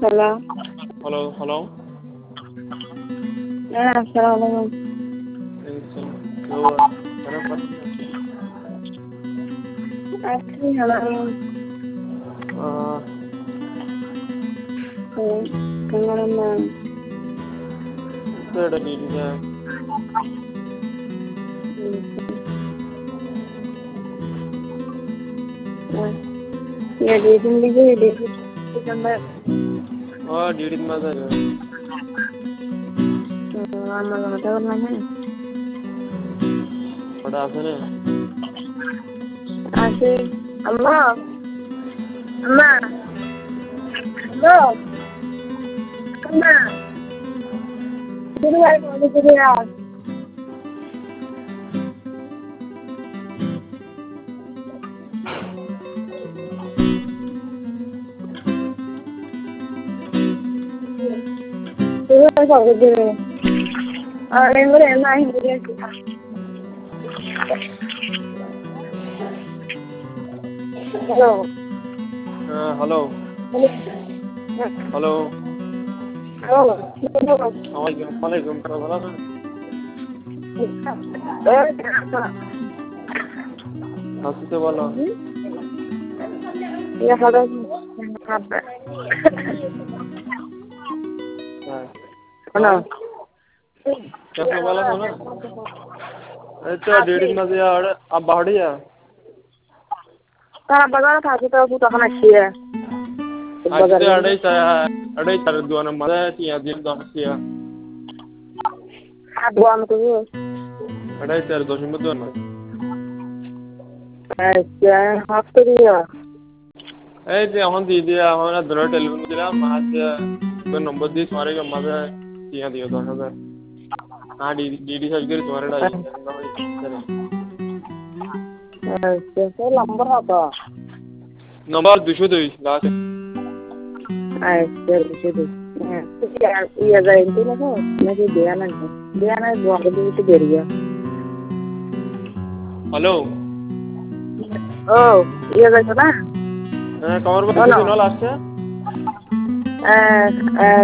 Hello. Hello, hello. হ্যাঁ, আসসালামু আলাইকুম। তো kenapa আছি হ্যালো। uh, কেমন ada dirinya ya di sini juga di gambar oh diri mana ya lama lama tahun lama pada asalnya asih Allah Allah Allah kena dulu aku mau jadi dulu aku mau jadi yang gue enak jadi halo halo halo halo Assalamualaikum warahmatullahi wabarakatuh বলো ya halo apa halo कैसे वाला हो ना अच्छा डेढ़ मजे यार अब बढ़िया तारा बगान था कि तो तू खाना छिए आज तो अड़े तार दुआना मजा है दिन दो है dua itu अड़े तार दो शिमत दुआना ya hafte dia এই যে এখন দি দিয়া এখন ধরো টেলিফোন দিলাম মাঝ তো নম্বর দিয়ে তোমারে কে মজা টিয়া দিও 10,000 हाँ डीडी सर्च करी तुम्हारे डाई कैसे नंबर आता नंबर 202 लास्ट अच्छा 202 iya za itu lah kok lagi dia na dua kali itu dia hello oh iya za sana कमर में किसी नॉल आस्ते